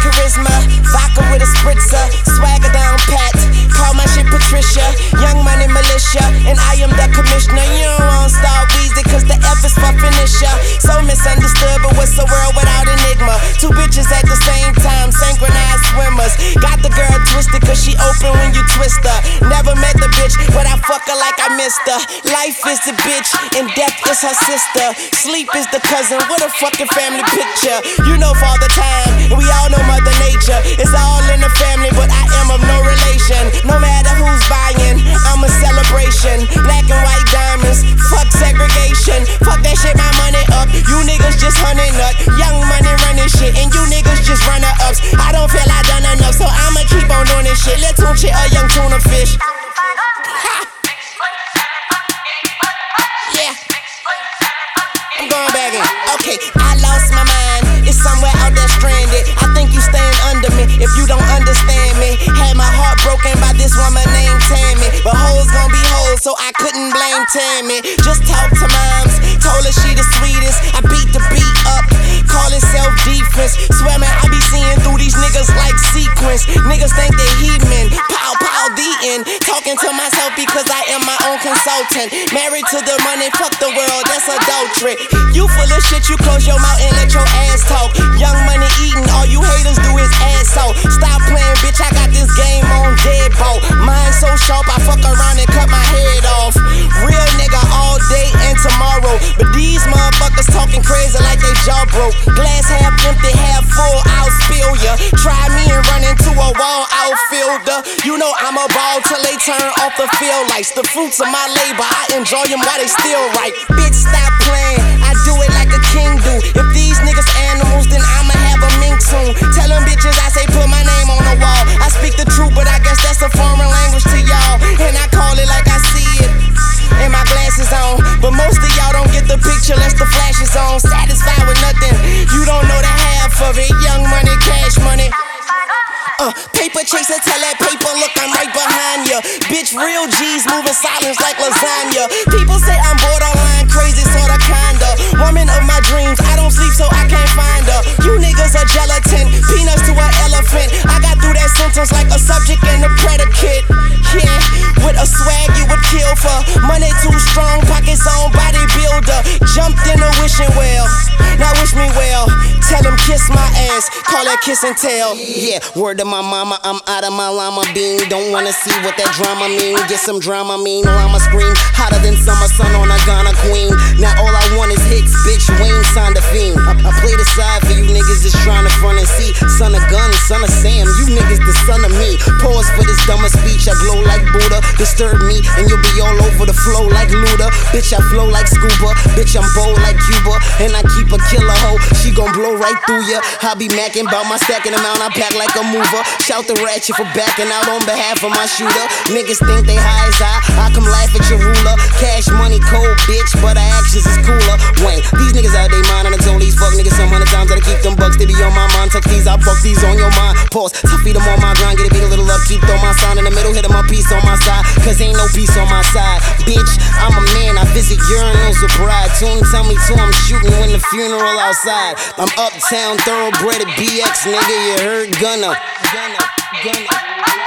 charisma, vodka with a spritzer, swagger down pat. Call my shit Patricia, Young Money Militia, and I am the commissioner. You don't want Star Weezy, cause the F is for finisher. So misunderstood, but what's a world without enigma? Two bitches at the same time, synchronized swimmers. Got the girl twisted, cause she open when you twist her. Never met the bitch, but I fuck her like I missed her. Life is the bitch, and death is her sister. Sleep is the cousin, what a fucking family picture. You know Father Time, and we all know Mother Nature. It's all in the family, but I am of no relation. No matter who's buying, I'm a celebration. Black and white diamonds, fuck segregation. Fuck that shit, my money up. You niggas just hunting nut. Young Money running shit, and you niggas just runner-ups. I don't feel I done enough, so I'ma keep on doing this shit. Let's tune shit a young tuna fish. Ha! Yeah. I'm going back in. Okay, I lost my mind. It's somewhere out there stranded. I think you staying under me if you don't understand me. Had my heart broken by this woman named Tammy, but hoes gon' be hoes, so I couldn't blame Tammy. Just talk to moms, told her she the sweetest. I beat the beat up, call it self-defense. Swear man, I be seeing through these niggas like sequence. Niggas think they heathen, pow pow the end. Talking to myself because I am my own consultant. Married to the money, fuck the world, that's adultery. You full of shit, you close your mouth and let your ass talk. Young Money eating, all you haters do is ass out. Stop playing, bitch, I got this game on deadbolt. Mine so sharp, I fuck around and cut my head off. Real nigga all day and tomorrow, but these motherfuckers talking crazy like they jaw broke. Glass half empty, half full, I'll spill ya. Try me and run into a wall outfielder. You know I'm a ball till they turn off the field lights. The fruits of my labor, I enjoy them while they still right. Bitch, stop playing, I do it like a king do. If these niggas animals, then I'ma have a mink soon. Tell them bitches I say put my name on the wall. I speak the truth, but I guess that's a foreign language to y'all, and I call it like I see it. And my glasses on, but most of y'all don't get the picture unless the flash is on. Satisfied with nothing, you don't know the half of it. Young Money, cash money. Paper chaser, tell that paper, look, I'm right behind ya. Bitch, real G's moving silence like lasagna. People say I'm borderline crazy, sorta kinda. Woman of my dreams, I don't sleep so I can't find her. You niggas are gelatin, peanuts to an elephant. I got through that sentence like a subject and a predicate. Yeah, with a swag you would kill for. Money too strong, pockets on bodybuilder. Jumped in a wishing well, now wish me well. Tell them kiss my ass, call that kiss and tell. Yeah, word to my mama, I'm out of my llama bean. Don't wanna see what that drama mean. Get some drama mean, llama scream hotter than summer sun on a Ghana queen. Now all I want is hits, bitch, Wayne signed a fiend. I play the side for you niggas just trying to front and see. Son of gun, son of Sam, you niggas the son of me. Pause for this dumber speech, I glow like Buddha. Disturb me and you'll be all over the flow like Luda. Bitch, I flow like scuba, bitch, I'm bold like Cuba. And I keep a killer hoe, she gon' blow right through ya. I be macking bout my stacking amount, I pack like a mover. Shout the ratchet for backing out on behalf of my shooter. Niggas think they high as I come laugh at your ruler. Cash money cold, bitch, but our actions is cooler. Wayne, these niggas out they mind, and I told these fuck niggas some 100 times that I keep them bucks, they be on my mind. Tuck these, I fuck these on your mind. Pause, I feed them on my grind, get a beat a little up, keep throw my sign in the middle, hit them my piece on my side, cause ain't no peace on my side. Bitch, I'm a man, I visit urinals with bride. Tune tell me to, I'm shooting when the funeral outside. I'm uptown, thoroughbred at BX, nigga, you heard Gunna.